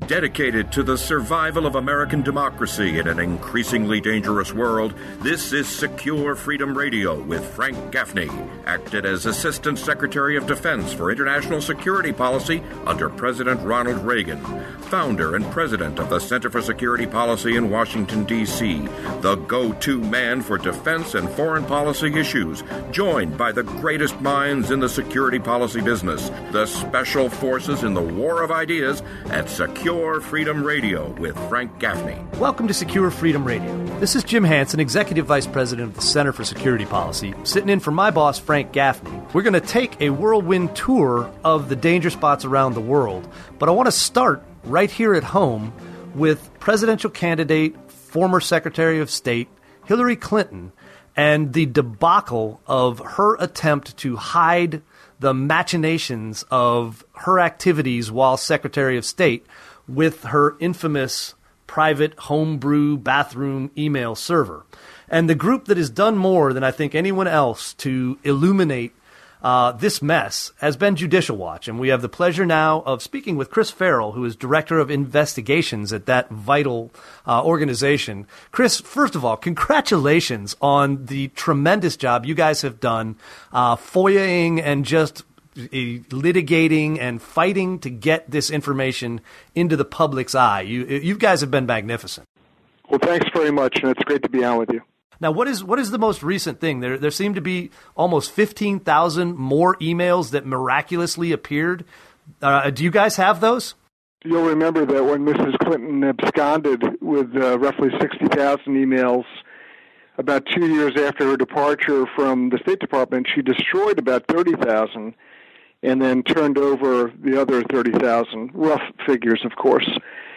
Dedicated to the survival of American democracy in an increasingly dangerous world, this is Secure Freedom Radio with Frank Gaffney, acted as Assistant Secretary of Defense for International Security Policy under President Ronald Reagan, founder and president of the Center for Security Policy in Washington, D.C., the go-to man for defense and foreign policy issues, joined by the greatest minds in the security policy business, the special forces in the war of ideas at Secure Freedom Radio with Frank Gaffney. Welcome to Secure Freedom Radio. This is Jim Hansen, Executive Vice President of the Center for Security Policy, sitting in for my boss, Frank Gaffney. We're going to take a whirlwind tour of the danger spots around the world, but I want to start right here at home with presidential candidate, former Secretary of State, Hillary Clinton, and the debacle of her attempt to hide the machinations of her activities while Secretary of State with her infamous private homebrew bathroom email server. And the group that has done more than I think anyone else to illuminate this mess has been Judicial Watch. And we have the pleasure now of speaking with Chris Farrell, who is Director of Investigations at that vital organization. Chris, first of all, congratulations on the tremendous job you guys have done FOIA-ing and just litigating and fighting to get this information into the public's eye. You guys have been magnificent. Well, thanks very much, and it's great to be on with you. Now, what is the most recent thing? There seem to be almost 15,000 more emails that miraculously appeared. Do you guys have those? You'll remember that when Mrs. Clinton absconded with roughly 60,000 emails about 2 years after her departure from the State Department, she destroyed about 30,000 and then turned over the other 30,000, rough figures, of course.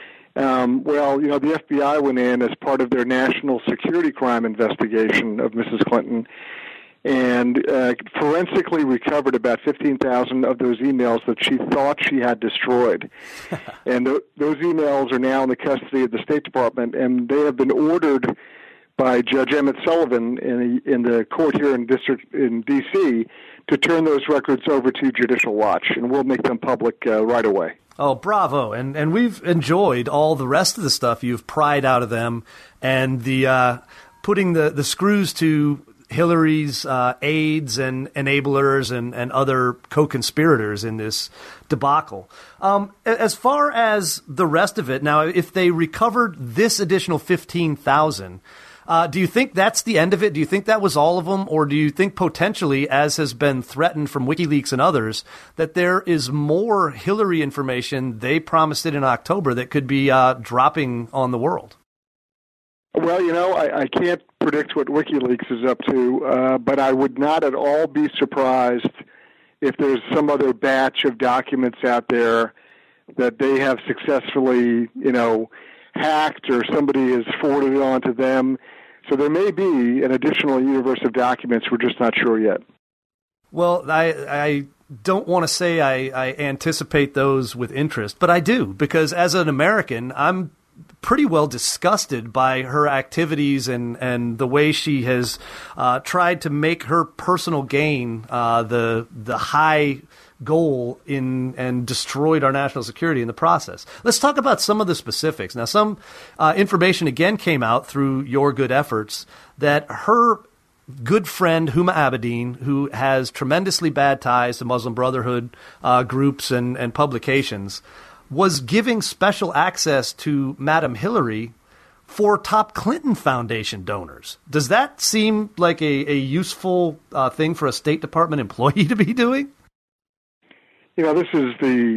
The FBI went in as part of their national security crime investigation of Mrs. Clinton and forensically recovered about 15,000 of those emails that she thought she had destroyed. And those emails are now in the custody of the State Department, and they have been ordered by Judge Emmett Sullivan in the court here in D.C. to turn those records over to Judicial Watch, and we'll make them public right away. Oh, bravo. And we've enjoyed all the rest of the stuff you've pried out of them and the putting the screws to Hillary's aides and enablers and other co-conspirators in this debacle. As far as the rest of it, now, if they recovered this additional 15,000, do you think that's the end of it? Do you think that was all of them? Or do you think potentially, as has been threatened from WikiLeaks and others, that there is more Hillary information, they promised it in October, that could be dropping on the world? Well, I can't predict what WikiLeaks is up to, but I would not at all be surprised if there's some other batch of documents out there that they have successfully, hacked or somebody has forwarded it on to them. So there may be an additional universe of documents. We're just not sure yet. Well, I don't want to say I anticipate those with interest, but I do, because as an American, I'm pretty well disgusted by her activities and the way she has tried to make her personal gain the high goal and destroyed our national security in the process. Let's talk about some of the specifics. Now, some information again came out through your good efforts that her good friend Huma Abedin, who has tremendously bad ties to Muslim Brotherhood groups and publications, was giving special access to Madam Hillary for top Clinton Foundation donors. Does that seem like a useful thing for a State Department employee to be doing? This is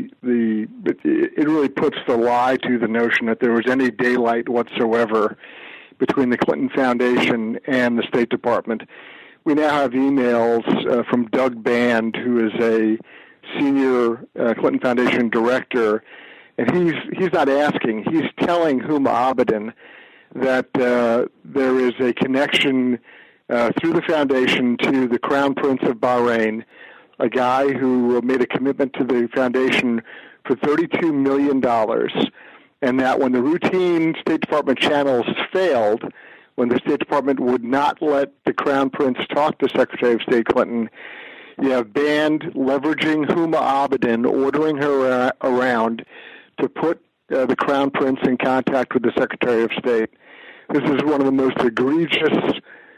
it really puts the lie to the notion that there was any daylight whatsoever between the Clinton Foundation and the State Department. We now have emails from Doug Band, who is a senior Clinton Foundation director, and he's not asking, he's telling Huma Abedin that there is a connection through the foundation to the Crown Prince of Bahrain, a guy who made a commitment to the foundation for $32 million, and that when the routine State Department channels failed, when the State Department would not let the Crown Prince talk to Secretary of State Clinton, you have Band leveraging Huma Abedin, ordering her around to put the Crown Prince in contact with the Secretary of State. This is one of the most egregious,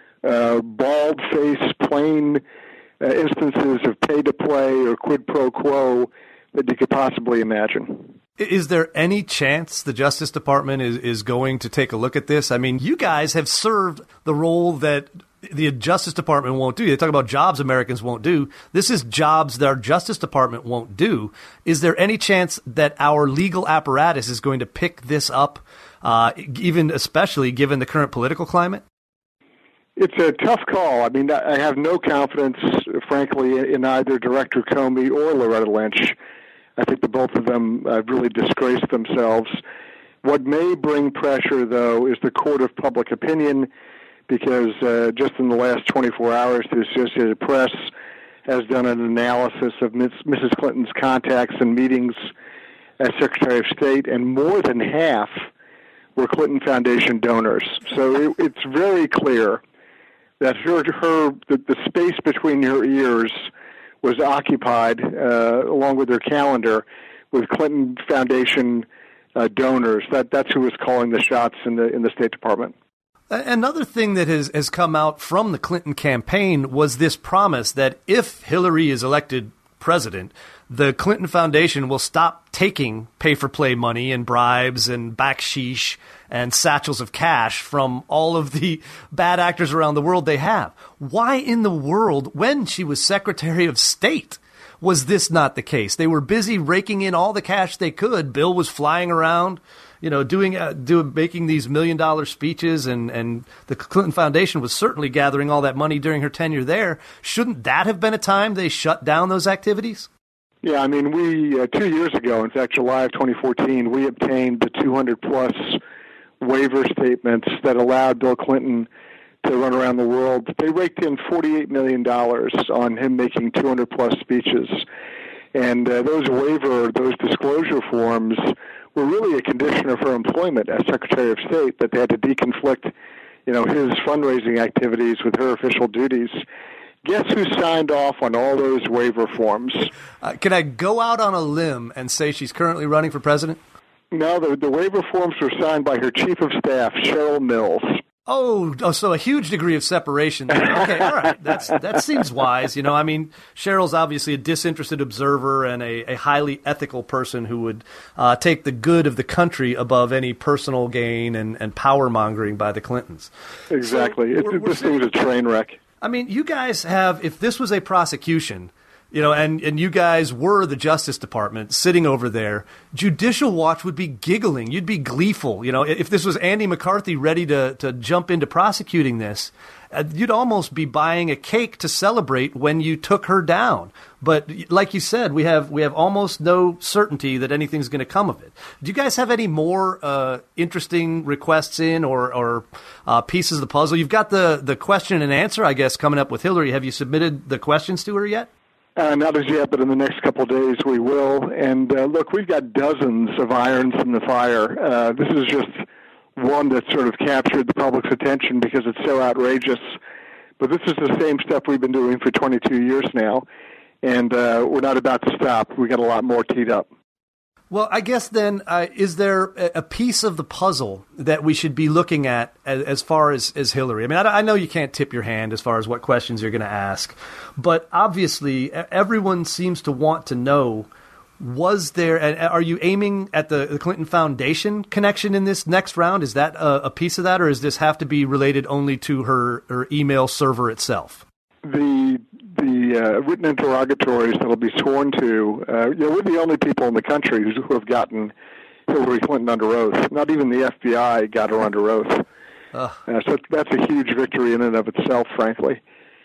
bald-faced, plain instances of pay-to-play or quid pro quo that you could possibly imagine. Is there any chance the Justice Department is going to take a look at this? I mean, you guys have served the role that the Justice Department won't do. They talk about jobs Americans won't do. This is jobs that our Justice Department won't do. Is there any chance that our legal apparatus is going to pick this up, even especially given the current political climate? It's a tough call. I mean, I have no confidence, frankly, in either Director Comey or Loretta Lynch. I think the both of them really disgraced themselves. What may bring pressure, though, is the court of public opinion, because just in the last 24 hours, the Associated Press has done an analysis of Mrs. Clinton's contacts and meetings as Secretary of State, and more than half were Clinton Foundation donors. So it's very clear that the space between her ears was occupied, along with her calendar, with Clinton Foundation donors. That's who was calling the shots in the State Department. Another thing that has come out from the Clinton campaign was this promise that if Hillary is elected president, the Clinton Foundation will stop taking pay-for-play money and bribes and backsheesh and satchels of cash from all of the bad actors around the world they have. Why in the world, when she was Secretary of State, was this not the case? They were busy raking in all the cash they could. Bill was flying around, making these $1 million speeches, and the Clinton Foundation was certainly gathering all that money during her tenure there. Shouldn't that have been a time they shut down those activities? Yeah, I mean, we 2 years ago, in fact, July of 2014, we obtained the 200-plus waiver statements that allowed Bill Clinton to run around the world. They raked in $48 million on him making 200-plus speeches. And those disclosure forms were really a condition of her employment as Secretary of State, that they had to deconflict, his fundraising activities with her official duties. Guess who signed off on all those waiver forms? Can I go out on a limb and say she's currently running for president? No, the waiver forms were signed by her chief of staff, Cheryl Mills. Oh, so a huge degree of separation there. Okay, all right. That seems wise. I mean, Cheryl's obviously a disinterested observer and a highly ethical person who would take the good of the country above any personal gain and power-mongering by the Clintons. Exactly. So this thing's a train wreck. I mean, you guys have, if this was a prosecution, and you guys were the Justice Department sitting over there, Judicial Watch would be giggling. You'd be gleeful. If this was Andy McCarthy ready to jump into prosecuting this, you'd almost be buying a cake to celebrate when you took her down. But like you said, we have almost no certainty that anything's going to come of it. Do you guys have any more interesting requests in or pieces of the puzzle? You've got the question and answer, I guess, coming up with Hillary. Have you submitted the questions to her yet? Not as yet, but in the next couple of days we will. And look, we've got dozens of irons in the fire. This is just one that sort of captured the public's attention because it's so outrageous. But this is the same stuff we've been doing for 22 years now, and we're not about to stop. We got a lot more teed up. Well, I guess then, is there a piece of the puzzle that we should be looking at as far as Hillary? I mean, I know you can't tip your hand as far as what questions you're going to ask, but obviously everyone seems to want to know, was there, and are you aiming at the Clinton Foundation connection in this next round? Is that a piece of that, or does this have to be related only to her email server itself? The written interrogatories that will be sworn to, we're the only people in the country who have gotten Hillary Clinton under oath. Not even the FBI got her under oath. So that's a huge victory in and of itself, frankly.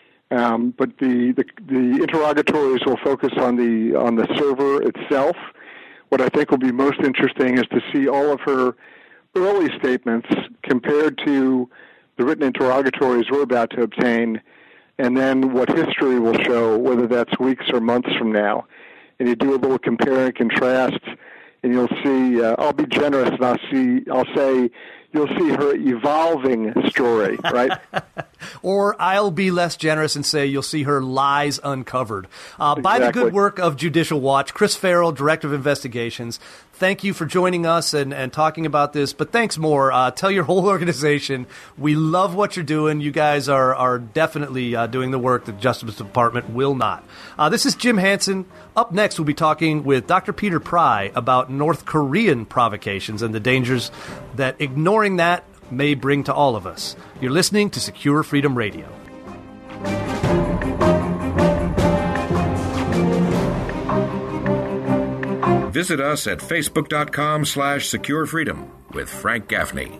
But the interrogatories will focus on the server itself. What I think will be most interesting is to see all of her early statements compared to the written interrogatories we're about to obtain, and then what history will show, whether that's weeks or months from now. And you do a little compare and contrast, and you'll see, I'll be generous and I'll say you'll see her evolving story, right? Or I'll be less generous and say you'll see her lies uncovered. By the good work of Judicial Watch, Chris Farrell, Director of Investigations, thank you for joining us and talking about this. But thanks more. Tell your whole organization we love what you're doing. You guys are definitely doing the work that the Justice Department will not. This is Jim Hansen. Up next, we'll be talking with Dr. Peter Pry about North Korean provocations and the dangers that ignoring that may bring to all of us. You're listening to Secure Freedom Radio. Visit us at facebook.com/securefreedom with Frank Gaffney.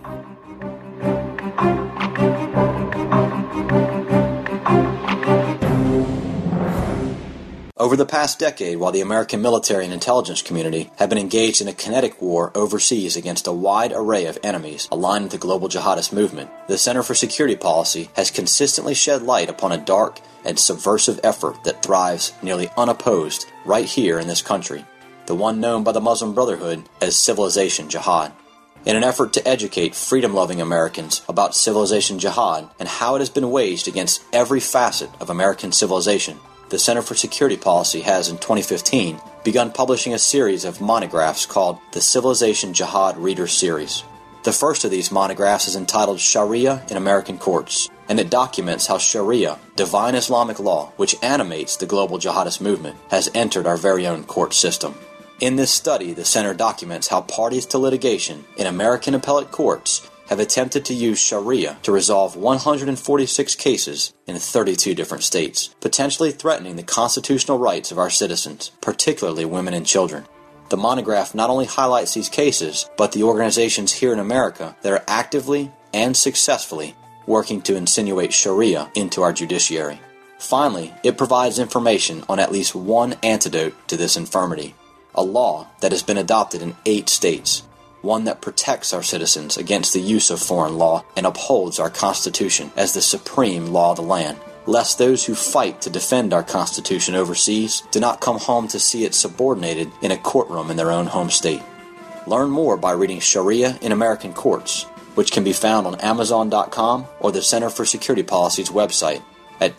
Over the past decade, while the American military and intelligence community have been engaged in a kinetic war overseas against a wide array of enemies aligned with the global jihadist movement, the Center for Security Policy has consistently shed light upon a dark and subversive effort that thrives nearly unopposed right here in this country, the one known by the Muslim Brotherhood as Civilization Jihad. In an effort to educate freedom-loving Americans about Civilization Jihad and how it has been waged against every facet of American civilization, the Center for Security Policy has, in 2015, begun publishing a series of monographs called the Civilization Jihad Reader Series. The first of these monographs is entitled Sharia in American Courts, and it documents how Sharia, divine Islamic law, which animates the global jihadist movement, has entered our very own court system. In this study, the Center documents how parties to litigation in American appellate courts have attempted to use Sharia to resolve 146 cases in 32 different states, potentially threatening the constitutional rights of our citizens, particularly women and children. The monograph not only highlights these cases, but the organizations here in America that are actively and successfully working to insinuate Sharia into our judiciary. Finally, it provides information on at least one antidote to this infirmity, a law that has been adopted in 8 states, one that protects our citizens against the use of foreign law and upholds our Constitution as the supreme law of the land, lest those who fight to defend our Constitution overseas do not come home to see it subordinated in a courtroom in their own home state. Learn more by reading Sharia in American Courts, which can be found on Amazon.com or the Center for Security Policy's website at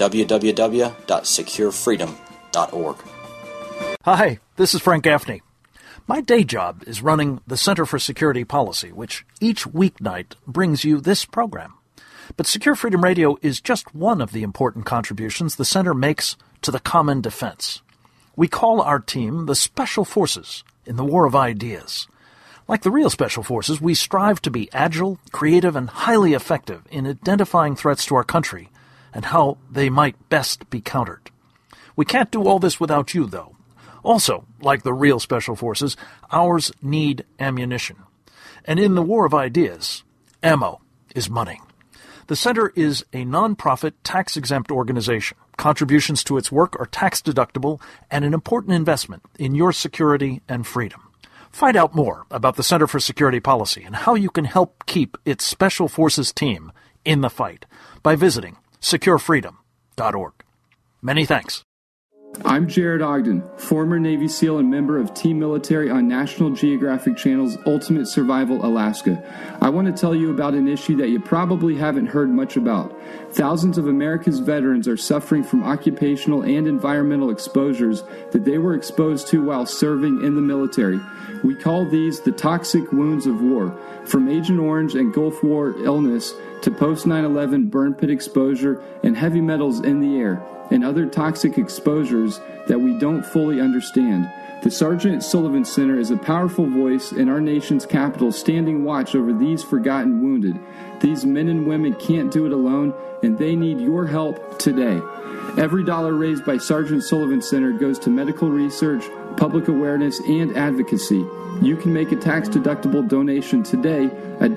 www.securefreedom.org. Hi, this is Frank Gaffney. My day job is running the Center for Security Policy, which each weeknight brings you this program. But Secure Freedom Radio is just one of the important contributions the Center makes to the common defense. We call our team the Special Forces in the War of Ideas. Like the real Special Forces, we strive to be agile, creative, and highly effective in identifying threats to our country and how they might best be countered. We can't do all this without you, though. Also, like the real Special Forces, ours need ammunition. And in the War of Ideas, ammo is money. The Center is a non-profit, tax-exempt organization. Contributions to its work are tax-deductible and an important investment in your security and freedom. Find out more about the Center for Security Policy and how you can help keep its Special Forces team in the fight by visiting securefreedom.org. Many thanks. I'm Jared Ogden, former Navy SEAL and member of Team Military on National Geographic Channel's Ultimate Survival Alaska. I want to tell you about an issue that you probably haven't heard much about. Thousands of America's veterans are suffering from occupational and environmental exposures that they were exposed to while serving in the military. We call these the toxic wounds of war. From Agent Orange and Gulf War illness to post-9/11 burn pit exposure and heavy metals in the air, and other toxic exposures that we don't fully understand. The Sergeant Sullivan Center is a powerful voice in our nation's capital, standing watch over these forgotten wounded. These men and women can't do it alone, and they need your help today. Every dollar raised by Sergeant Sullivan Center goes to medical research, public awareness, and advocacy. You can make a tax-deductible donation today at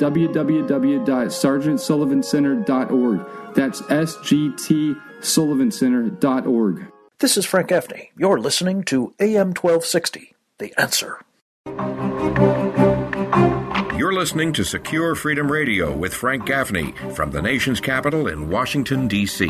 www.sergeantsullivancenter.org. That's SGTSullivanCenter.org. This is Frank Gaffney. You're listening to AM 1260, The Answer. You're listening to Secure Freedom Radio with Frank Gaffney from the nation's capital in Washington, D.C.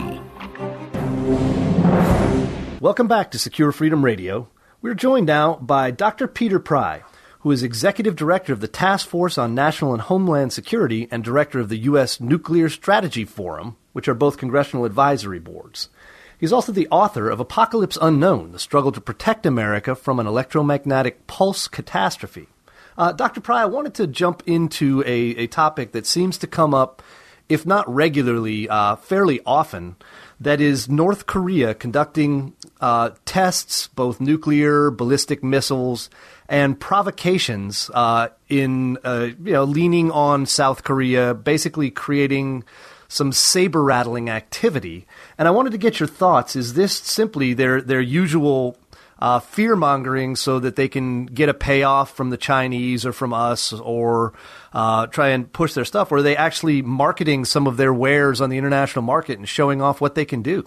Welcome back to Secure Freedom Radio. We're joined now by Dr. Peter Pry, who is Executive Director of the Task Force on National and Homeland Security and Director of the U.S. Nuclear Strategy Forum, which are both congressional advisory boards. He's also the author of Apocalypse Unknown, The Struggle to Protect America from an Electromagnetic Pulse Catastrophe. Dr. Pry, I wanted to jump into a topic that seems to come up, if not regularly, fairly often. That is North Korea conducting tests, both nuclear, ballistic missiles, and provocations in leaning on South Korea, basically creating some saber-rattling activity. And I wanted to get your thoughts. Is this simply their usual fear-mongering so that they can get a payoff from the Chinese or from us, or try and push their stuff? Or are they actually marketing some of their wares on the international market and showing off what they can do?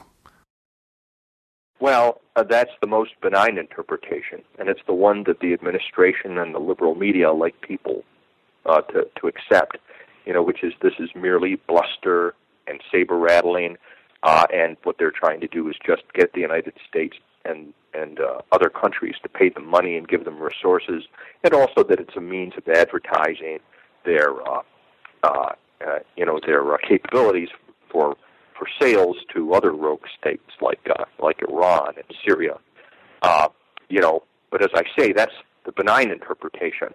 Well, that's the most benign interpretation, and it's the one that the administration and the liberal media like people to accept, which is this is merely bluster and saber-rattling, and what they're trying to do is just get the United States and other countries to pay them money and give them resources, and also that it's a means of advertising their capabilities for sales to other rogue states like Iran and Syria. But as I say, that's the benign interpretation.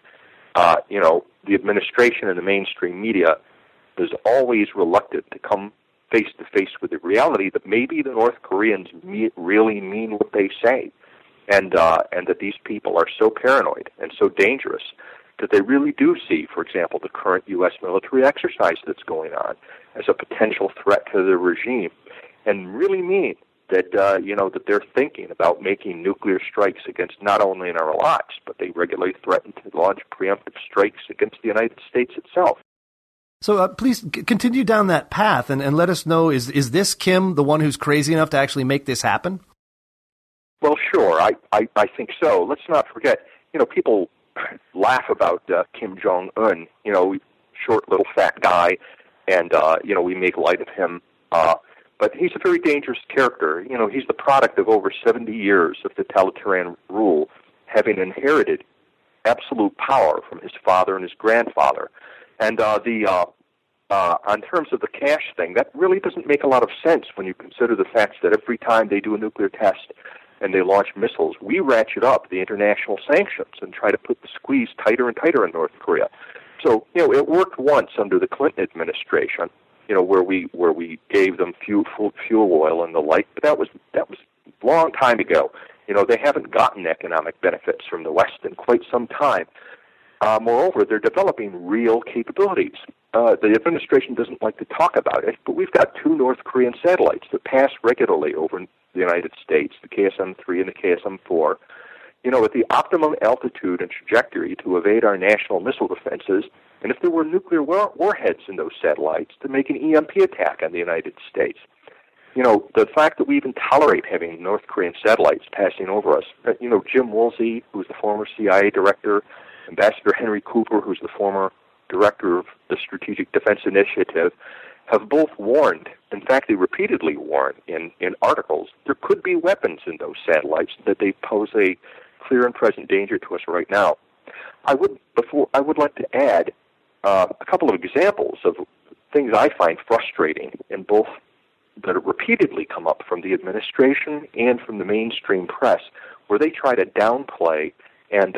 The administration and the mainstream media is always reluctant to come face to face with the reality that maybe the North Koreans really mean what they say, and that these people are so paranoid and so dangerous that they really do see, for example, the current U.S. military exercise that's going on as a potential threat to the regime, and really mean that that they're thinking about making nuclear strikes against not only our allies, but they regularly threaten to launch preemptive strikes against the United States itself. So please continue down that path and let us know, is this Kim the one who's crazy enough to actually make this happen? Well, sure, I think so. Let's not forget, people laugh about Kim Jong-un, short little fat guy, and, we make light of him. But he's a very dangerous character. He's the product of over 70 years of totalitarian rule, having inherited absolute power from his father and his grandfather. And on terms of the cash thing, that really doesn't make a lot of sense when you consider the fact that every time they do a nuclear test and they launch missiles, we ratchet up the international sanctions and try to put the squeeze tighter and tighter in North Korea. So, it worked once under the Clinton administration, where we gave them fuel oil and the like, but that was a long time ago. They haven't gotten economic benefits from the West in quite some time. Moreover, they're developing real capabilities. The administration doesn't like to talk about it, but we've got 2 North Korean satellites that pass regularly over the United States, the KSM-3 and the KSM-4, at the optimum altitude and trajectory to evade our national missile defenses, and if there were nuclear warheads in those satellites, to make an EMP attack on the United States. The fact that we even tolerate having North Korean satellites passing over us, Jim Woolsey, who's the former CIA director, Ambassador Henry Cooper, who's the former director of the Strategic Defense Initiative, have both warned, in fact, they repeatedly warn in articles, there could be weapons in those satellites, that they pose a clear and present danger to us right now. I would like to add a couple of examples of things I find frustrating in both that repeatedly come up from the administration and from the mainstream press, where they try to downplay and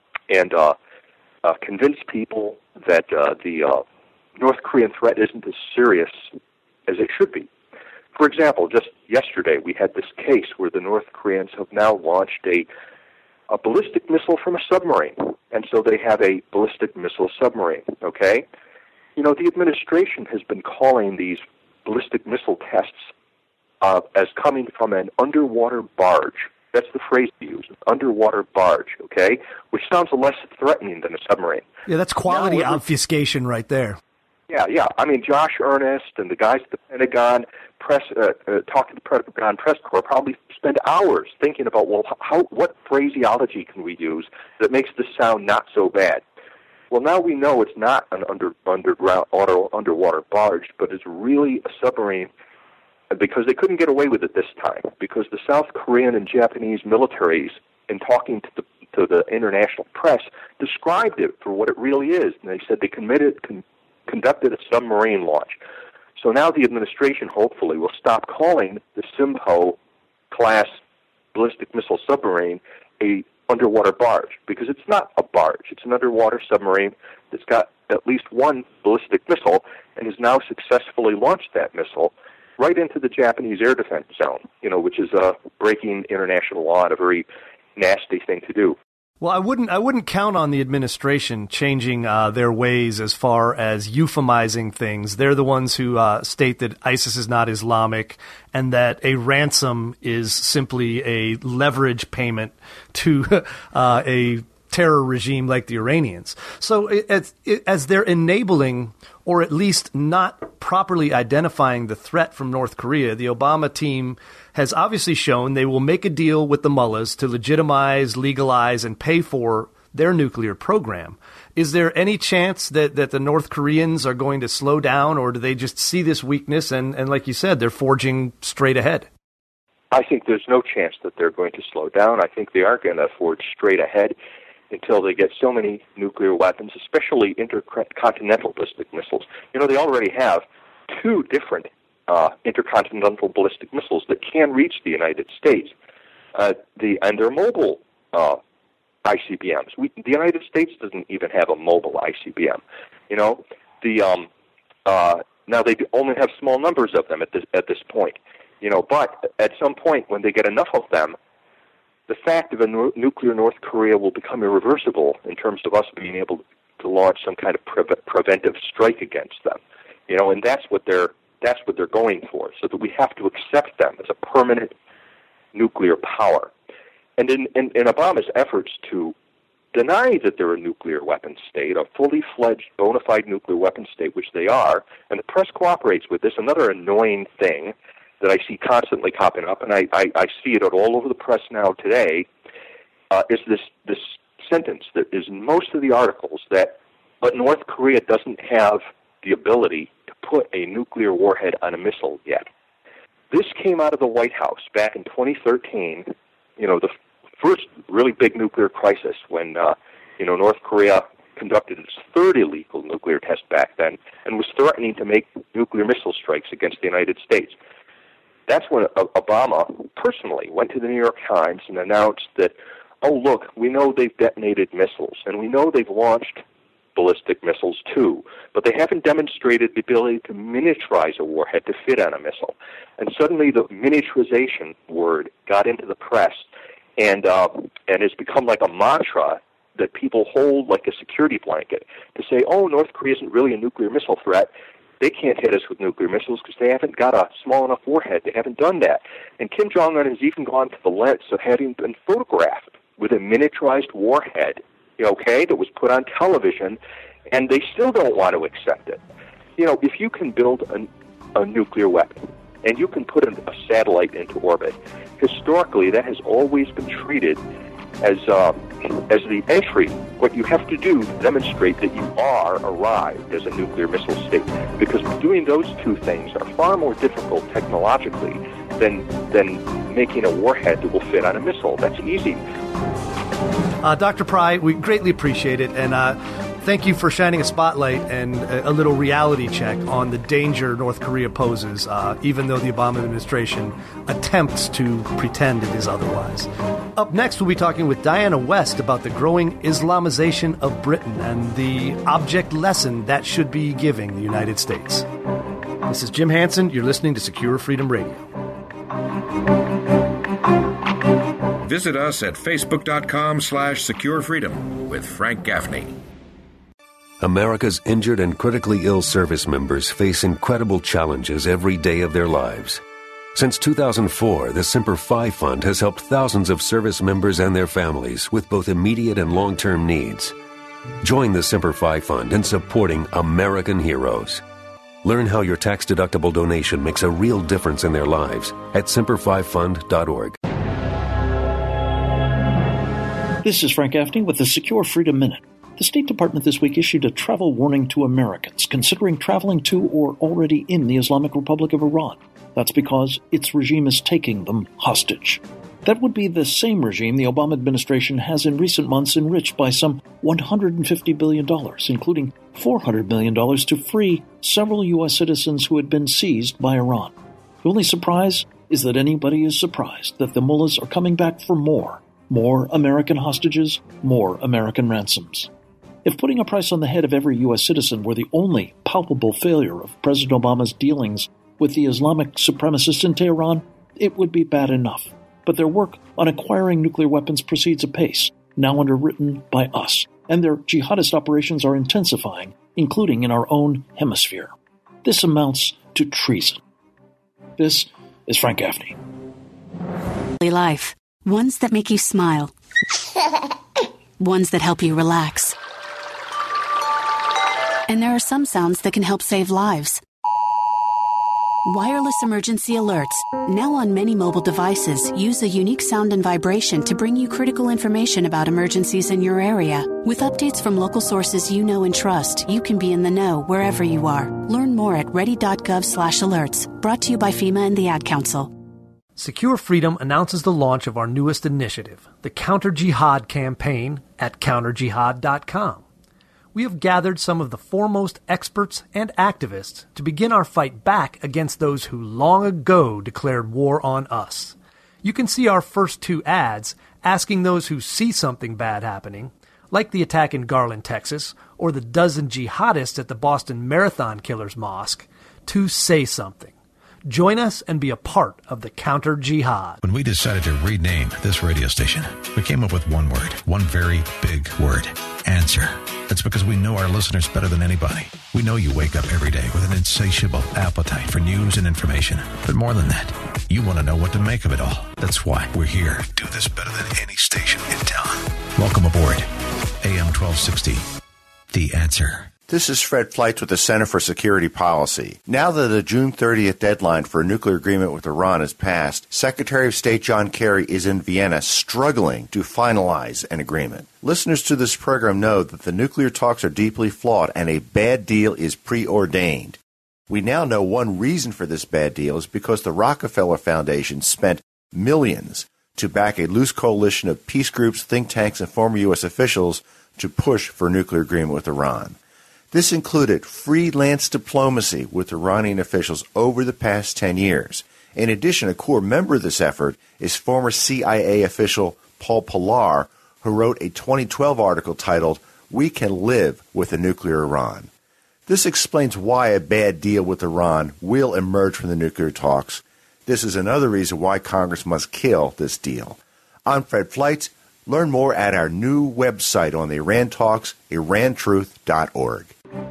convince people that the North Korean threat isn't as serious as it should be. For example, just yesterday we had this case where the North Koreans have now launched a ballistic missile from a submarine, and so they have a ballistic missile submarine, okay? The administration has been calling these ballistic missile tests as coming from an underwater barge. That's the phrase they use, an underwater barge, okay? Which sounds less threatening than a submarine. Yeah, that's quality obfuscation right there. Yeah. I mean, Josh Earnest and the guys at the Pentagon talking to the Pentagon press corps probably spend hours thinking about, what phraseology can we use that makes this sound not so bad? Well, now we know it's not an underwater barge, but it's really a submarine, because they couldn't get away with it this time, because the South Korean and Japanese militaries, in talking to the international press, described it for what it really is. And they said they conducted a submarine launch. So now the administration hopefully will stop calling the Simpo class ballistic missile submarine a underwater barge, because it's not a barge. It's an underwater submarine that's got at least one ballistic missile and has now successfully launched that missile right into the Japanese air defense zone, which is breaking international law and a very nasty thing to do. Well, I wouldn't count on the administration changing their ways as far as euphemizing things. They're the ones who state that ISIS is not Islamic and that a ransom is simply a leverage payment to a terror regime like the Iranians. So as they're enabling or at least not properly identifying the threat from North Korea, the Obama team has obviously shown they will make a deal with the mullahs to legitimize, legalize, and pay for their nuclear program. Is there any chance that the North Koreans are going to slow down, or do they just see this weakness and like you said, they're forging straight ahead? I think there's no chance that they're going to slow down. I think they are going to forge straight ahead until they get so many nuclear weapons, especially intercontinental ballistic missiles. They already have 2 different intercontinental ballistic missiles that can reach the United States. And they're mobile ICBMs. The United States doesn't even have a mobile ICBM. Now they only have small numbers of them at this point. But at some point when they get enough of them, the fact of a nuclear North Korea will become irreversible in terms of us being able to launch some kind of preventive strike against them. And that's what they're going for, so that we have to accept them as a permanent nuclear power. And in Obama's efforts to deny that they're a nuclear weapons state, a fully fledged, bona fide nuclear weapons state, which they are, and the press cooperates with this, another annoying thing that I see constantly popping up, and I see it all over the press now today, is this sentence that is in most of the articles but North Korea doesn't have the ability to put a nuclear warhead on a missile yet. This came out of the White House back in 2013, the first really big nuclear crisis when, North Korea conducted its 3rd illegal nuclear test back then and was threatening to make nuclear missile strikes against the United States. That's when Obama personally went to the New York Times and announced that, oh, look, we know they've detonated missiles, and we know they've launched ballistic missiles too, but they haven't demonstrated the ability to miniaturize a warhead to fit on a missile. And suddenly the miniaturization word got into the press and has become like a mantra that people hold like a security blanket to say, oh, North Korea isn't really a nuclear missile threat. They can't hit us with nuclear missiles because they haven't got a small enough warhead. They haven't done that. And Kim Jong-un has even gone to the lengths of having been photographed with a miniaturized warhead, that was put on television, and they still don't want to accept it. If you can build a nuclear weapon and you can put a satellite into orbit, historically that has always been treated as the entry. What you have to do to demonstrate that you are arrived as a nuclear missile state, because doing those 2 things are far more difficult technologically than making a warhead that will fit on a missile. That's easy. Dr. Pry, we greatly appreciate it, and thank you for shining a spotlight and a little reality check on the danger North Korea poses, even though the Obama administration attempts to pretend it is otherwise. Up next, we'll be talking with Diana West about the growing Islamization of Britain and the object lesson that should be giving the United States. This is Jim Hansen. You're listening to Secure Freedom Radio. Visit us at facebook.com/securefreedom with Frank Gaffney. America's injured and critically ill service members face incredible challenges every day of their lives. Since 2004, the Semper Fi Fund has helped thousands of service members and their families with both immediate and long-term needs. Join the Semper Fi Fund in supporting American heroes. Learn how your tax-deductible donation makes a real difference in their lives at semperfifund.org. This is Frank Gaffney with the Secure Freedom Minute. The State Department this week issued a travel warning to Americans considering traveling to or already in the Islamic Republic of Iran. That's because its regime is taking them hostage. That would be the same regime the Obama administration has in recent months enriched by some $150 billion, including $400 million to free several U.S. citizens who had been seized by Iran. The only surprise is that anybody is surprised that the mullahs are coming back for more More American hostages, more American ransoms. If putting a price on the head of every U.S. citizen were the only palpable failure of President Obama's dealings with the Islamic supremacists in Tehran, it would be bad enough. But their work on acquiring nuclear weapons proceeds apace, now underwritten by us, and their jihadist operations are intensifying, including in our own hemisphere. This amounts to treason. This is Frank Gaffney. Life. Ones that make you smile. Ones that help you relax. And there are some sounds that can help save lives. Wireless emergency alerts, now on many mobile devices, use a unique sound and vibration to bring you critical information about emergencies in your area. With updates from local sources you know and trust, you can be in the know wherever you are. Learn more at ready.gov/alerts. Brought to you by FEMA and the Ad Council. Secure Freedom announces the launch of our newest initiative, the Counter Jihad campaign at counterjihad.com. We have gathered some of the foremost experts and activists to begin our fight back against those who long ago declared war on us. You can see our first 2 ads asking those who see something bad happening, like the attack in Garland, Texas, or the dozen jihadists at the Boston Marathon Killers Mosque, to say something. Join us and be a part of the Counter Jihad. When we decided to rename this radio station, we came up with one word, one very big word, answer. That's because we know our listeners better than anybody. We know you wake up every day with an insatiable appetite for news and information. But more than that, you want to know what to make of it all. That's why we're here to do this better than any station in town. Welcome aboard AM 1260, The Answer. This is Fred Fleitz with the Center for Security Policy. Now that the June 30th deadline for a nuclear agreement with Iran has passed, Secretary of State John Kerry is in Vienna struggling to finalize an agreement. Listeners to this program know that the nuclear talks are deeply flawed and a bad deal is preordained. We now know one reason for this bad deal is because the Rockefeller Foundation spent millions to back a loose coalition of peace groups, think tanks, and former U.S. officials to push for a nuclear agreement with Iran. This included freelance diplomacy with Iranian officials over the past 10 years. In addition, a core member of this effort is former CIA official Paul Pillar, who wrote a 2012 article titled, "We Can Live with a Nuclear Iran." This explains why a bad deal with Iran will emerge from the nuclear talks. This is another reason why Congress must kill this deal. I'm Fred Fleitz. Learn more at our new website on the Iran Talks, irantruth.org.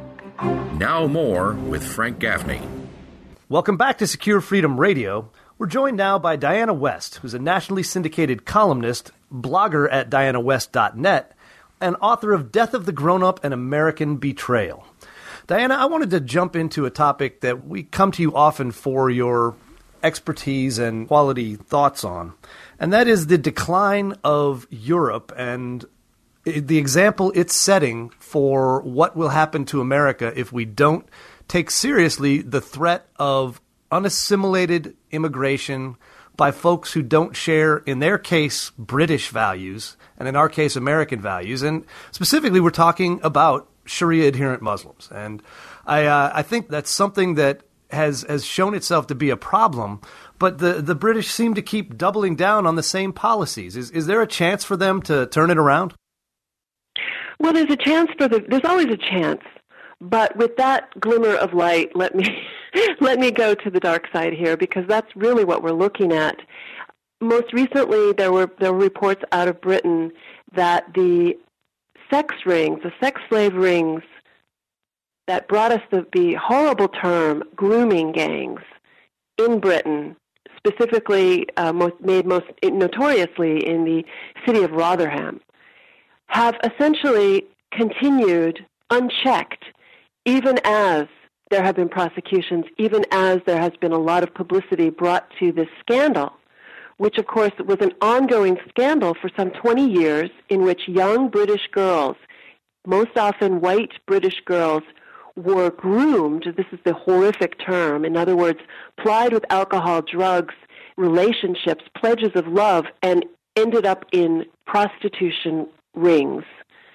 Now more with Frank Gaffney. Welcome back to Secure Freedom Radio. We're joined now by Diana West, who's a nationally syndicated columnist, blogger at dianawest.net, and author of Death of the Grown-Up and American Betrayal. Diana, I wanted to jump into a topic that we come to you often for your expertise and quality thoughts on, and that is the decline of Europe and the example it's setting for what will happen to America if we don't take seriously the threat of unassimilated immigration by folks who don't share, in their case, British values, and in our case, American values. And specifically, we're talking about Sharia-adherent Muslims. And I think that's something that has shown itself to be a problem, but the British seem to keep doubling down on the same policies. Is there a chance for them to turn it around? Well, there's always a chance, but with that glimmer of light, let me go to the dark side here, because that's really what we're looking at. Most recently, there were reports out of Britain that the sex slave rings that brought us the horrible term grooming gangs in Britain, specifically made most notoriously in the city of Rotherham, have essentially continued unchecked, even as there have been prosecutions, even as there has been a lot of publicity brought to this scandal, which, of course, was an ongoing scandal for some 20 years in which young British girls, most often white British girls, were groomed. This is the horrific term. In other words, plied with alcohol, drugs, relationships, pledges of love, and ended up in prostitution rings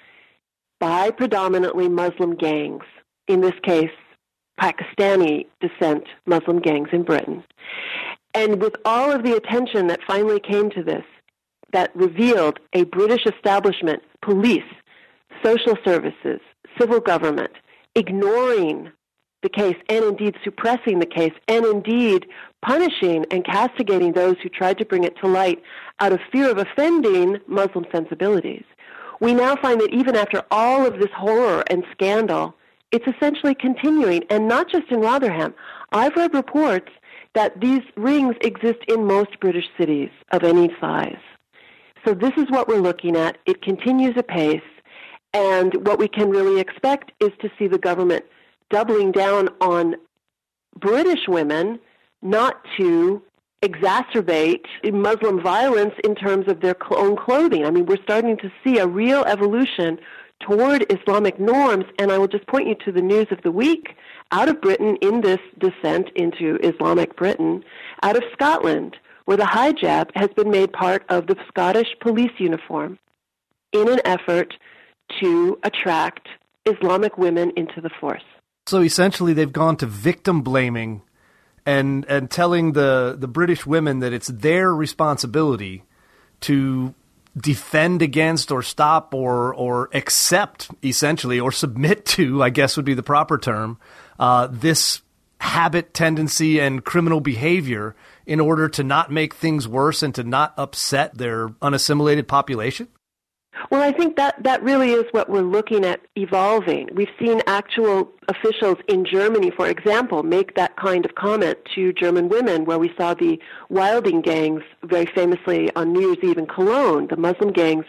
by predominantly Muslim gangs, in this case, Pakistani descent Muslim gangs in Britain. And with all of the attention that finally came to this, that revealed a British establishment, police, social services, civil government, ignoring the case and indeed suppressing the case and indeed punishing and castigating those who tried to bring it to light out of fear of offending Muslim sensibilities. We now find that even after all of this horror and scandal, it's essentially continuing, and not just in Rotherham. I've read reports that these rings exist in most British cities of any size. So this is what we're looking at. It continues apace, and what we can really expect is to see the government doubling down on British women not to exacerbate Muslim violence in terms of their own clothing. I mean, we're starting to see a real evolution toward Islamic norms, and I will just point you to the news of the week out of Britain in this descent into Islamic Britain, out of Scotland, where the hijab has been made part of the Scottish police uniform in an effort to attract Islamic women into the force. So essentially they've gone to victim blaming and telling the British women that it's their responsibility to defend against or stop or accept, essentially, or submit to, I guess would be the proper term, this habit, tendency, and criminal behavior in order to not make things worse and to not upset their unassimilated population? Well, I think that really is what we're looking at evolving. We've seen actual officials in Germany, for example, make that kind of comment to German women, where we saw the Wilding gangs very famously on New Year's Eve in Cologne, the Muslim gangs,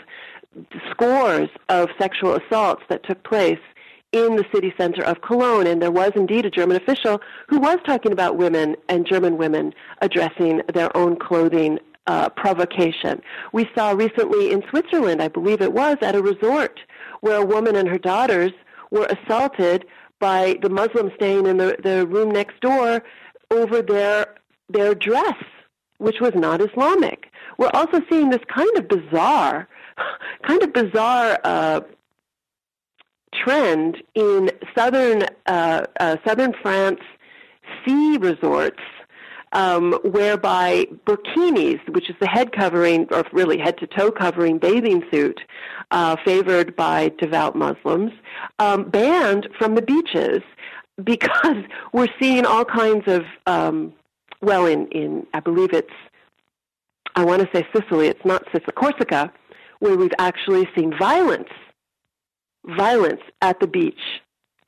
scores of sexual assaults that took place in the city center of Cologne. And there was indeed a German official who was talking about women and German women addressing their own clothing provocation. We saw recently in Switzerland, I believe it was, at a resort where a woman and her daughters were assaulted by the Muslims staying in the room next door over their dress, which was not Islamic. We're also seeing this kind of bizarre trend in southern France sea resorts, whereby burkinis, which is the head covering, or really head-to-toe covering bathing suit, favored by devout Muslims, banned from the beaches because we're seeing all kinds of, in I believe I want to say Sicily, it's not Sicily, Corsica, where we've actually seen violence at the beach.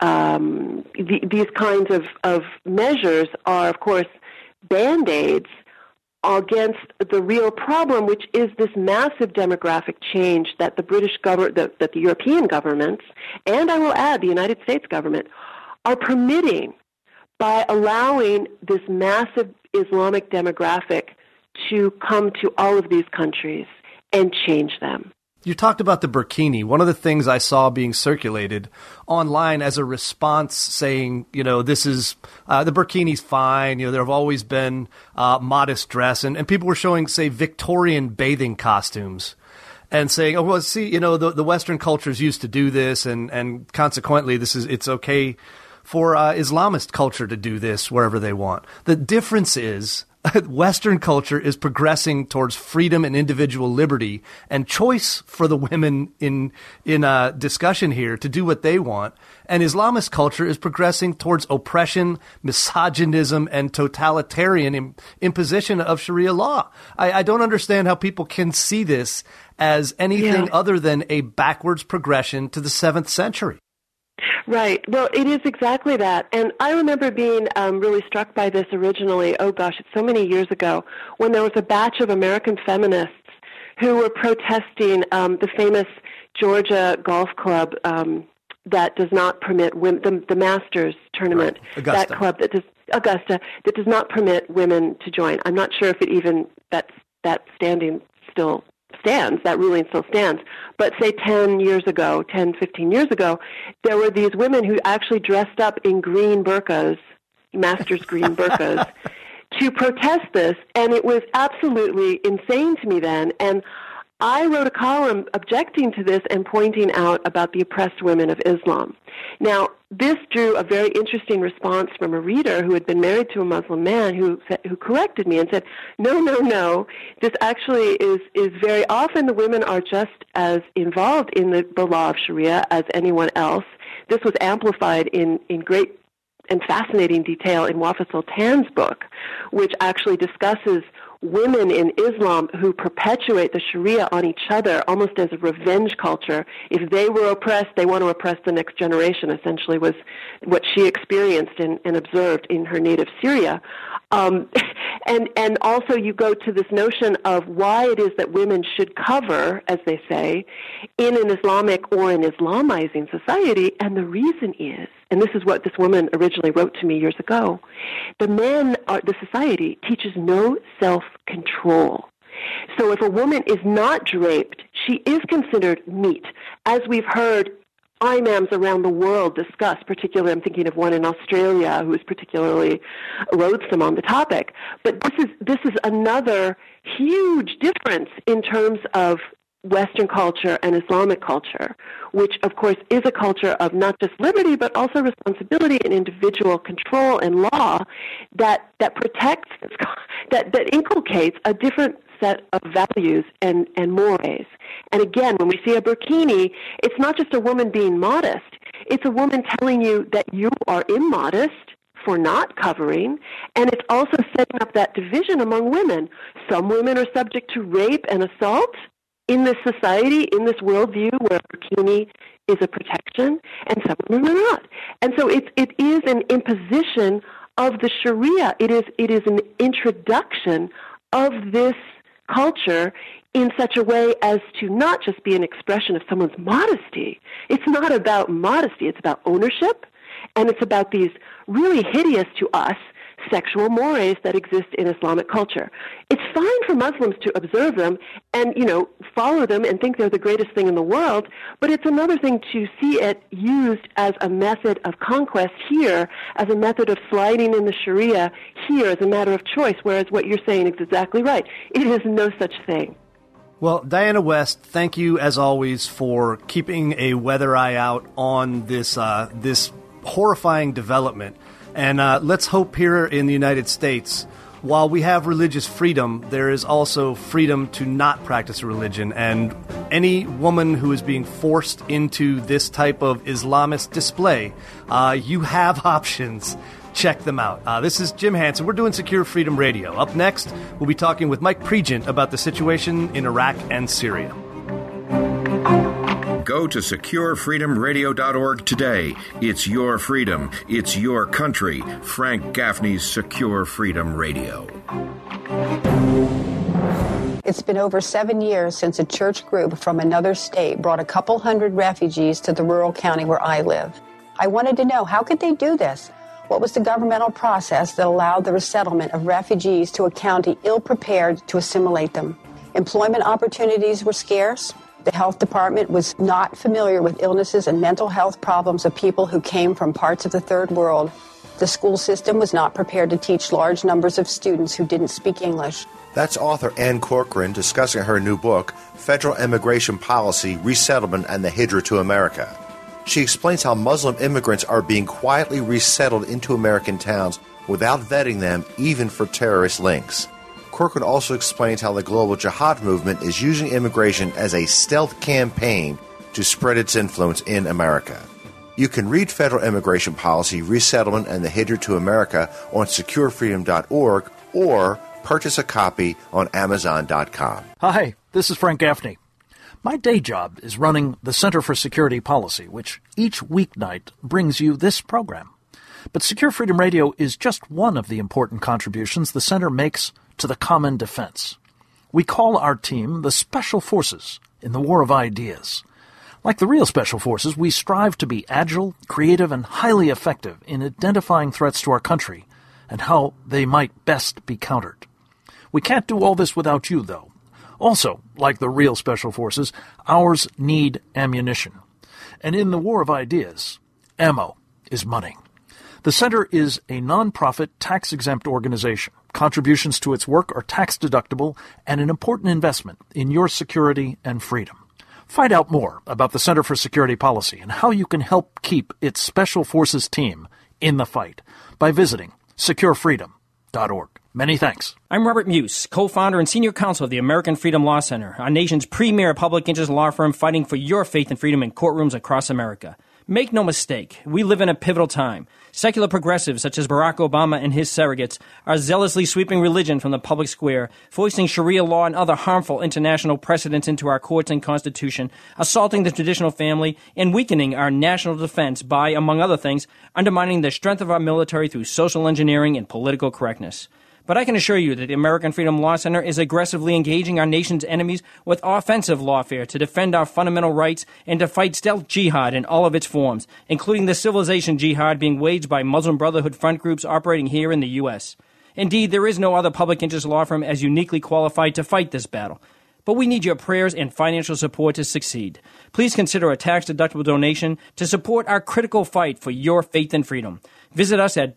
These kinds of measures are, of course, Band-Aids against the real problem, which is this massive demographic change that the British government, that the European governments, and I will add the United States government, are permitting by allowing this massive Islamic demographic to come to all of these countries and change them. You talked about the burkini. One of the things I saw being circulated online as a response saying, this is, the burkini's fine, there have always been modest dress, and people were showing, say, Victorian bathing costumes and saying, oh, well, see, the Western cultures used to do this, and consequently it's okay for Islamist culture to do this wherever they want. The difference is Western culture is progressing towards freedom and individual liberty and choice for the women in discussion here to do what they want. And Islamist culture is progressing towards oppression, misogynism, and totalitarian imposition of Sharia law. I don't understand how people can see this as anything other than a backwards progression to the 7th century. Right. Well, it is exactly that. And I remember being really struck by this originally, it's so many years ago, when there was a batch of American feminists who were protesting the famous Georgia Golf Club that does not permit women, the Masters tournament, right. Augusta. That club Augusta, that does not permit women to join. I'm not sure if it even, that standing still stands, that ruling still stands. But say 10, 15 years ago, there were these women who actually dressed up in green burqas, Masters green burqas, to protest this. And it was absolutely insane to me then. And I wrote a column objecting to this and pointing out about the oppressed women of Islam. Now, this drew a very interesting response from a reader who had been married to a Muslim man who corrected me and said, no, this actually is very often the women are just as involved in the law of Sharia as anyone else. This was amplified in great and fascinating detail in Wafa Sultan's book, which actually discusses women in Islam who perpetuate the Sharia on each other almost as a revenge culture. If they were oppressed, they want to oppress the next generation, essentially was what she experienced and observed in her native Syria. And also you go to this notion of why it is that women should cover, as they say, in an Islamic or an Islamizing society, and the reason is, and this is what this woman originally wrote to me years ago, the society teaches no self-control. So if a woman is not draped, she is considered meat, as we've heard imams around the world discuss, particularly I'm thinking of one in Australia who is particularly loathsome on the topic. But this is another huge difference in terms of Western culture and Islamic culture, which of course is a culture of not just liberty but also responsibility and individual control and law that protects, that inculcates a different set of values and mores. And again, when we see a burkini, it's not just a woman being modest. It's a woman telling you that you are immodest for not covering, and it's also setting up that division among women. Some women are subject to rape and assault in this society, in this worldview where a burkini is a protection, and some women are not. And so it is an imposition of the Sharia. It is an introduction of this culture in such a way as to not just be an expression of someone's modesty. It's not about modesty. It's about ownership, and it's about these really hideous to us sexual mores that exist in Islamic culture. It's fine for Muslims to observe them and, follow them and think they're the greatest thing in the world, but it's another thing to see it used as a method of conquest here, as a method of sliding in the Sharia here as a matter of choice, whereas what you're saying is exactly right. It is no such thing. Well, Diana West, thank you as always for keeping a weather eye out on this horrifying development. And let's hope here in the United States, while we have religious freedom, there is also freedom to not practice a religion. And any woman who is being forced into this type of Islamist display, you have options. Check them out. This is Jim Hansen. We're doing Secure Freedom Radio. Up next, we'll be talking with Mike Pregent about the situation in Iraq and Syria. Go to SecureFreedomRadio.org today. It's your freedom. It's your country. Frank Gaffney's Secure Freedom Radio. It's been over 7 years since a church group from another state brought a couple hundred refugees to the rural county where I live. I wanted to know, how could they do this? What was the governmental process that allowed the resettlement of refugees to a county ill-prepared to assimilate them? Employment opportunities were scarce. The health department was not familiar with illnesses and mental health problems of people who came from parts of the third world. The school system was not prepared to teach large numbers of students who didn't speak English. That's author Ann Corcoran discussing her new book, Federal Immigration Policy, Resettlement, and the Hijra to America. She explains how Muslim immigrants are being quietly resettled into American towns without vetting them, even for terrorist links. Corcoran also explains how the global jihad movement is using immigration as a stealth campaign to spread its influence in America. You can read Federal Immigration Policy, Resettlement, and the Hijra to America on SecureFreedom.org or purchase a copy on Amazon.com. Hi, this is Frank Gaffney. My day job is running the Center for Security Policy, which each weeknight brings you this program. But Secure Freedom Radio is just one of the important contributions the Center makes to the common defense. We call our team the Special Forces in the War of Ideas. Like the real Special Forces, we strive to be agile, creative, and highly effective in identifying threats to our country and how they might best be countered. We can't do all this without you, though. Also, like the real Special Forces, ours need ammunition. And in the War of Ideas, ammo is money. The Center is a nonprofit, tax-exempt organization. Contributions to its work are tax-deductible and an important investment in your security and freedom. Find out more about the Center for Security Policy and how you can help keep its Special Forces team in the fight by visiting securefreedom.org. Many thanks. I'm Robert Muse, co-founder and senior counsel of the American Freedom Law Center, our nation's premier public interest law firm fighting for your faith and freedom in courtrooms across America. Make no mistake, we live in a pivotal time. Secular progressives such as Barack Obama and his surrogates are zealously sweeping religion from the public square, foisting Sharia law and other harmful international precedents into our courts and Constitution, assaulting the traditional family, and weakening our national defense by, among other things, undermining the strength of our military through social engineering and political correctness. But I can assure you that the American Freedom Law Center is aggressively engaging our nation's enemies with offensive lawfare to defend our fundamental rights and to fight stealth jihad in all of its forms, including the civilization jihad being waged by Muslim Brotherhood front groups operating here in the U.S. Indeed, there is no other public interest law firm as uniquely qualified to fight this battle. But we need your prayers and financial support to succeed. Please consider a tax-deductible donation to support our critical fight for your faith and freedom. Visit us at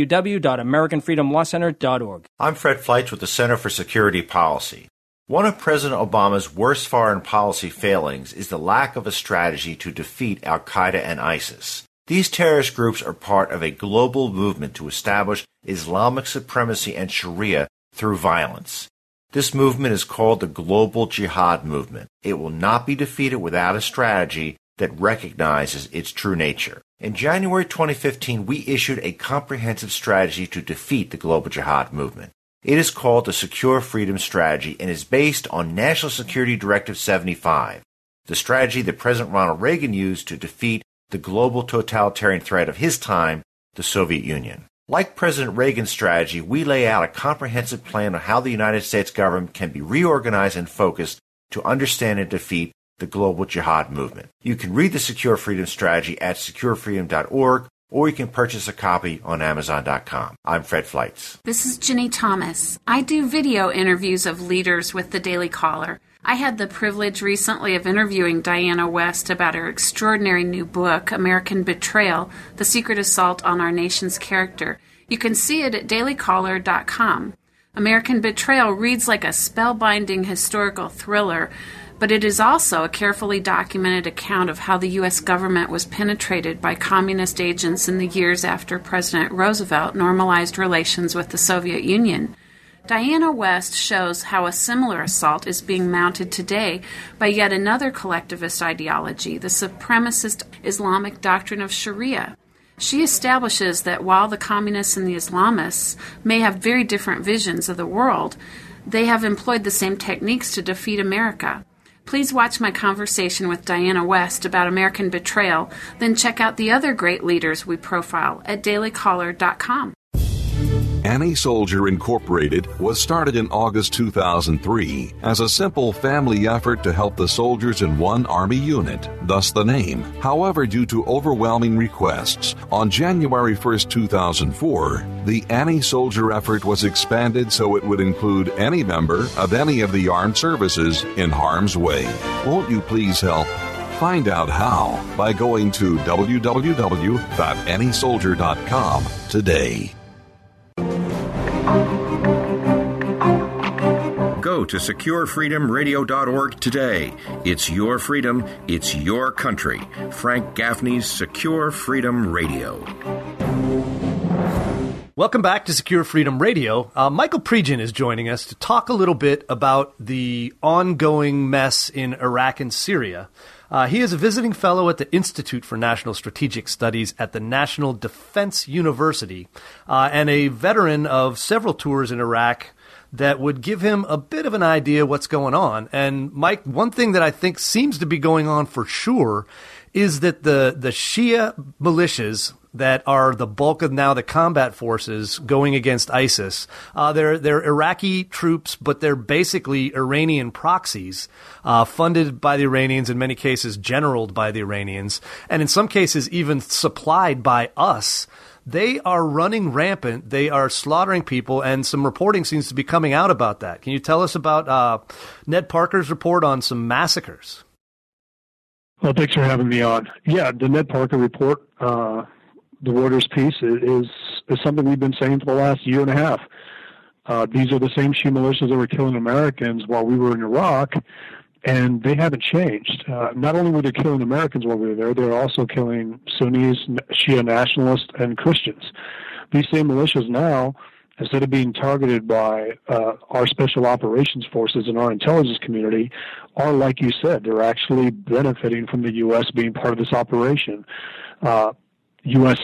www.americanfreedomlawcenter.org. I'm Fred Fleitz with the Center for Security Policy. One of President Obama's worst foreign policy failings is the lack of a strategy to defeat al-Qaeda and ISIS. These terrorist groups are part of a global movement to establish Islamic supremacy and Sharia through violence. This movement is called the Global Jihad Movement. It will not be defeated without a strategy that recognizes its true nature. In January 2015, we issued a comprehensive strategy to defeat the Global Jihad Movement. It is called the Secure Freedom Strategy and is based on National Security Directive 75, the strategy that President Ronald Reagan used to defeat the global totalitarian threat of his time, the Soviet Union. Like President Reagan's strategy, we lay out a comprehensive plan on how the United States government can be reorganized and focused to understand and defeat the global jihad movement. You can read the Secure Freedom Strategy at securefreedom.org, or you can purchase a copy on Amazon.com. I'm Fred Fleitz. This is Ginny Thomas. I do video interviews of leaders with the Daily Caller. I had the privilege recently of interviewing Diana West about her extraordinary new book, American Betrayal, The Secret Assault on Our Nation's Character. You can see it at dailycaller.com. American Betrayal reads like a spellbinding historical thriller, but it is also a carefully documented account of how the U.S. government was penetrated by communist agents in the years after President Roosevelt normalized relations with the Soviet Union. Diana West shows how a similar assault is being mounted today by yet another collectivist ideology, the supremacist Islamic doctrine of Sharia. She establishes that while the communists and the Islamists may have very different visions of the world, they have employed the same techniques to defeat America. Please watch my conversation with Diana West about American Betrayal, then check out the other great leaders we profile at dailycaller.com. Annie Soldier Incorporated was started in August 2003 as a simple family effort to help the soldiers in one Army unit, thus the name. However, due to overwhelming requests, on January 1, 2004, the Annie Soldier effort was expanded so it would include any member of any of the armed services in harm's way. Won't you please help? Find out how by going to www.anniesoldier.com today. Go to securefreedomradio.org today. It's your freedom. It's your country. Frank Gaffney's Secure Freedom Radio. Welcome back to Secure Freedom Radio. Michael Pregin is joining us to talk a little bit about the ongoing mess in Iraq and Syria. He is a visiting fellow at the Institute for National Strategic Studies at the National Defense University and a veteran of several tours in Iraq that would give him a bit of an idea what's going on. And Mike, one thing that I think seems to be going on for sure is that the Shia militias that are the bulk of now the combat forces going against ISIS, they're Iraqi troops, but they're basically Iranian proxies, funded by the Iranians, in many cases generaled by the Iranians, and in some cases even supplied by us. They are running rampant. They are slaughtering people, and some reporting seems to be coming out about that. Can you tell us about Ned Parker's report on some massacres? Well, thanks for having me on. Yeah, the Ned Parker report the Reuters piece is something we've been saying for the last year and a half. These are the same Shia militias that were killing Americans while we were in Iraq, and they haven't changed. Not only were they killing Americans while we were there, they were also killing Sunnis, Shia nationalists, and Christians. These same militias now, instead of being targeted by our special operations forces and our intelligence community, are, like you said, they're actually benefiting from the U.S. being part of this operation. U.S.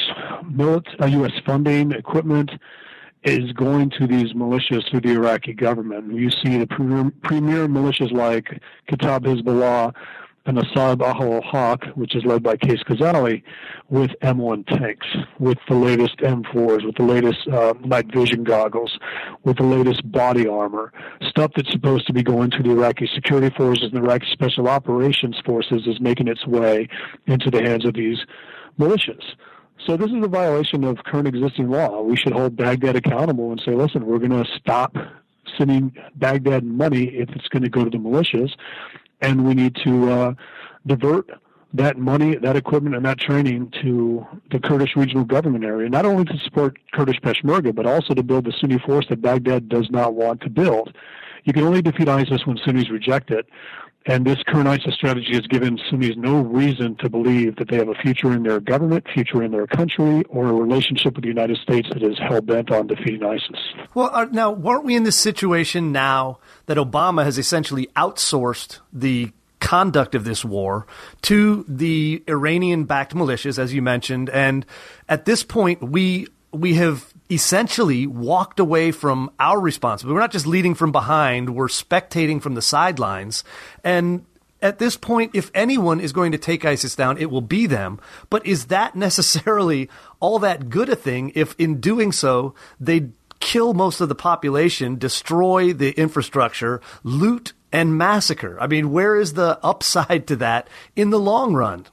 funding, equipment is going to these militias through the Iraqi government. You see the premier militias like Kataib Hezbollah and Asad al-Haq, which is led by Qais Khazali, with M1 tanks, with the latest M4s, with the latest night vision goggles, with the latest body armor, stuff that's supposed to be going to the Iraqi security forces and the Iraqi special operations forces is making its way into the hands of these militias. So this is a violation of current existing law. We should hold Baghdad accountable and say, listen, we're going to stop sending Baghdad money if it's going to go to the militias, and we need to divert that money, that equipment, and that training to the Kurdish regional government area, not only to support Kurdish Peshmerga, but also to build the Sunni force that Baghdad does not want to build. You can only defeat ISIS when Sunnis reject it, and this current ISIS strategy has given Sunnis no reason to believe that they have a future in their government, future in their country, or a relationship with the United States that is hell-bent on defeating ISIS. Well, now, weren't we in this situation now that Obama has essentially outsourced the conduct of this war to the Iranian-backed militias, as you mentioned, and at this point, we have essentially walked away from our responsibility. We're not just leading from behind, we're spectating from the sidelines. And at this point, if anyone is going to take ISIS down, it will be them. But is that necessarily all that good a thing if in doing so, they kill most of the population, destroy the infrastructure, loot and massacre? I mean, where is the upside to that in the long run?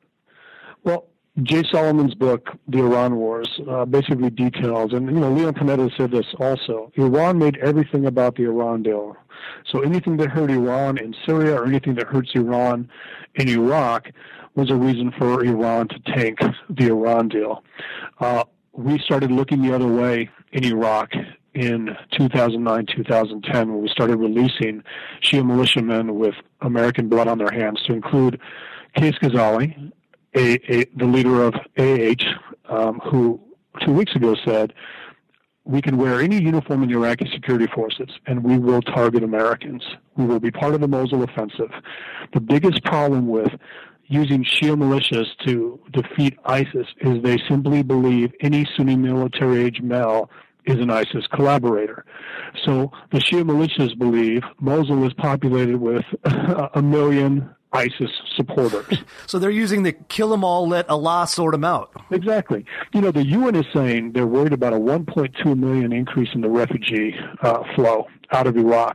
Well, Jay Solomon's book, The Iran Wars, basically details, and Leon Panetta said this also, Iran made everything about the Iran deal. So anything that hurt Iran in Syria or anything that hurts Iran in Iraq was a reason for Iran to tank the Iran deal. We started looking the other way in Iraq in 2009, 2010, when we started releasing Shia militiamen with American blood on their hands, to include Qais Khazali, the leader of who 2 weeks ago said, we can wear any uniform in the Iraqi security forces and we will target Americans. We will be part of the Mosul offensive. The biggest problem with using Shia militias to defeat ISIS is they simply believe any Sunni military-age male is an ISIS collaborator. So the Shia militias believe Mosul is populated with 1 million ISIS supporters. So they're using the kill them all, let Allah sort them out. Exactly. The UN is saying they're worried about a 1.2 million increase in the refugee flow out of Iraq.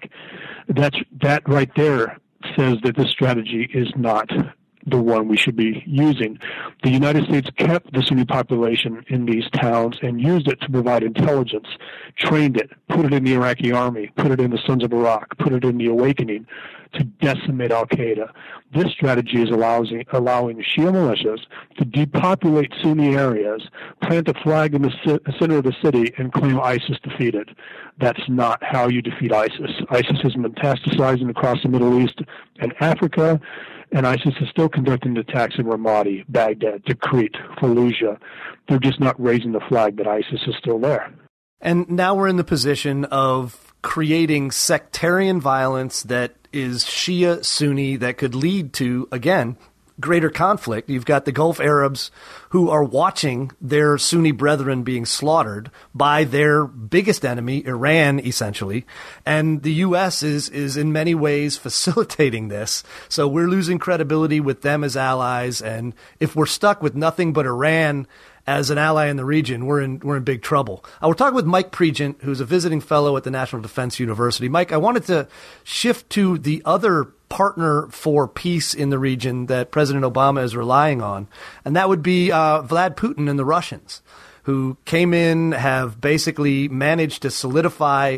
That right there says that this strategy is not the one we should be using. The United States kept the Sunni population in these towns and used it to provide intelligence, trained it, put it in the Iraqi army, put it in the Sons of Iraq, put it in the Awakening to decimate al-Qaeda. This strategy is allowing Shia militias to depopulate Sunni areas, plant a flag in the center of the city, and claim ISIS defeated. That's not how you defeat ISIS. ISIS is metastasizing across the Middle East and Africa, and ISIS is still conducting attacks in Ramadi, Baghdad, Tikrit, Fallujah. They're just not raising the flag that ISIS is still there. And now we're in the position of creating sectarian violence that is Shia Sunni that could lead to, again, greater conflict. You've got the Gulf Arabs who are watching their Sunni brethren being slaughtered by their biggest enemy, Iran, essentially. And the U.S. is in many ways facilitating this. So we're losing credibility with them as allies. And if we're stuck with nothing but Iran as an ally in the region, we're in big trouble. We're talking with Mike Pregent, who's a visiting fellow at the National Defense University. Mike, I wanted to shift to the other partner for peace in the region that President Obama is relying on, and that would be Vlad Putin and the Russians, who came in, have basically managed to solidify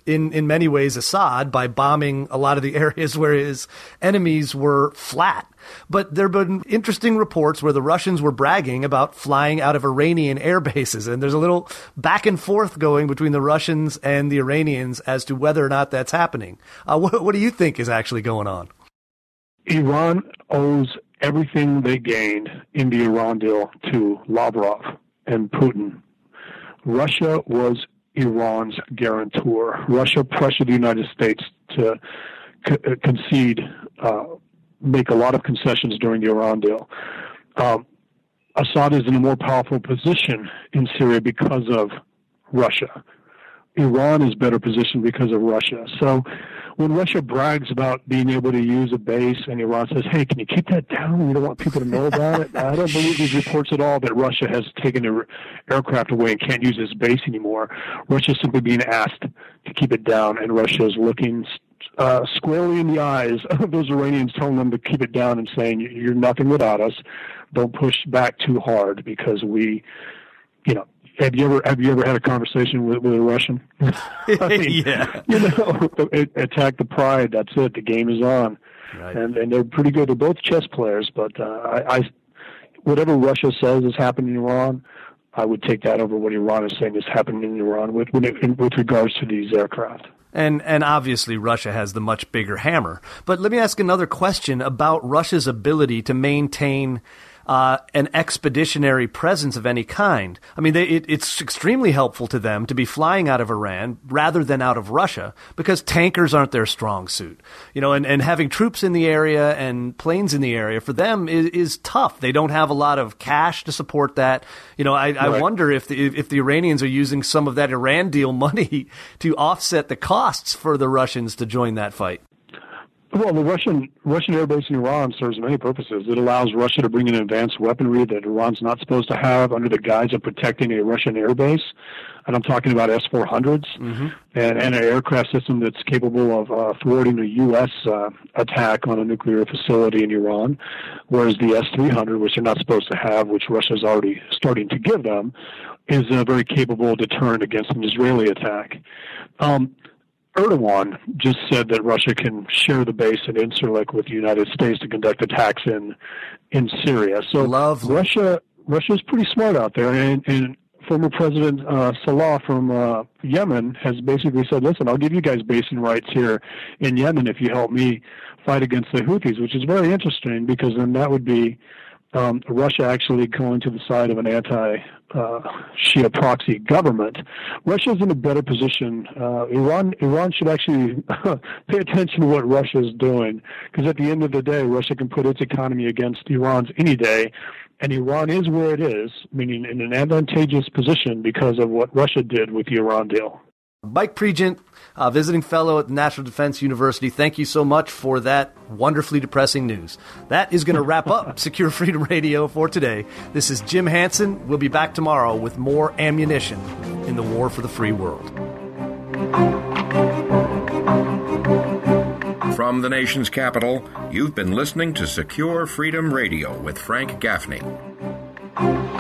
in many ways, Assad by bombing a lot of the areas where his enemies were flat. But there have been interesting reports where the Russians were bragging about flying out of Iranian air bases. And there's a little back and forth going between the Russians and the Iranians as to whether or not that's happening. What do you think is actually going on? Iran owes everything they gained in the Iran deal to Lavrov and Putin. Russia was Iran's guarantor. Russia pressured the United States to concede, make a lot of concessions during the Iran deal. Assad is in a more powerful position in Syria because of Russia. Iran is better positioned because of Russia. So when Russia brags about being able to use a base and Iran says, hey, can you keep that down? We don't want people to know about it. I don't believe these reports at all that Russia has taken their aircraft away and can't use its base anymore. Russia's simply being asked to keep it down, and Russia is looking squarely in the eyes of those Iranians, telling them to keep it down and saying, you're nothing without us. Don't push back too hard because we, have you ever had a conversation with a Russian? I mean, yeah. Attack the pride. That's it. The game is on. Right. And they're pretty good. They're both chess players, but whatever Russia says is happening in Iran, I would take that over what Iran is saying is happening in Iran with regards to these aircraft. And obviously Russia has the much bigger hammer. But let me ask another question about Russia's ability to maintain an expeditionary presence of any kind. I mean, it's extremely helpful to them to be flying out of Iran rather than out of Russia because tankers aren't their strong suit. And having troops in the area and planes in the area for them is tough. They don't have a lot of cash to support that. I wonder if the Iranians are using some of that Iran deal money to offset the costs for the Russians to join that fight. Well, the Russian air base in Iran serves many purposes. It allows Russia to bring in advanced weaponry that Iran's not supposed to have under the guise of protecting a Russian air base. And I'm talking about S-400s and an aircraft system that's capable of thwarting a U.S. attack on a nuclear facility in Iran, whereas the S-300, which they're not supposed to have, which Russia's already starting to give them, is a very capable deterrent against an Israeli attack. Erdogan just said that Russia can share the base at Incirlik with the United States to conduct attacks in Syria. So Russia's pretty smart out there, and former President Salah from Yemen has basically said, listen, I'll give you guys basing rights here in Yemen if you help me fight against the Houthis, which is very interesting because then that would be Russia actually going to the side of an anti-Shia proxy government. Russia's in a better position. Iran should actually pay attention to what Russia's doing, because at the end of the day, Russia can put its economy against Iran's any day, and Iran is where it is, meaning in an advantageous position because of what Russia did with the Iran deal. Mike Pregent, visiting fellow at the National Defense University, thank you so much for that wonderfully depressing news. That is going to wrap up Secure Freedom Radio for today. This is Jim Hansen. We'll be back tomorrow with more ammunition in the war for the free world. From the nation's capital, you've been listening to Secure Freedom Radio with Frank Gaffney.